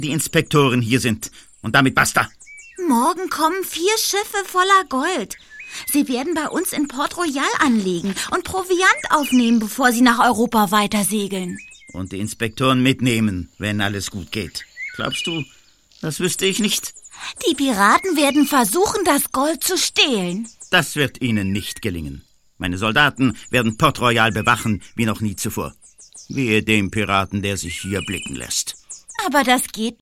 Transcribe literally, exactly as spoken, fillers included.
die Inspektoren hier sind. Und damit basta. Morgen kommen vier Schiffe voller Gold. Sie werden bei uns in Port Royal anlegen und Proviant aufnehmen, bevor sie nach Europa weitersegeln. Und die Inspektoren mitnehmen, wenn alles gut geht. Glaubst du, das wüsste ich nicht? Die Piraten werden versuchen, das Gold zu stehlen. Das wird ihnen nicht gelingen. Meine Soldaten werden Port Royal bewachen wie noch nie zuvor. Wehe dem Piraten, der sich hier blicken lässt. Aber das geht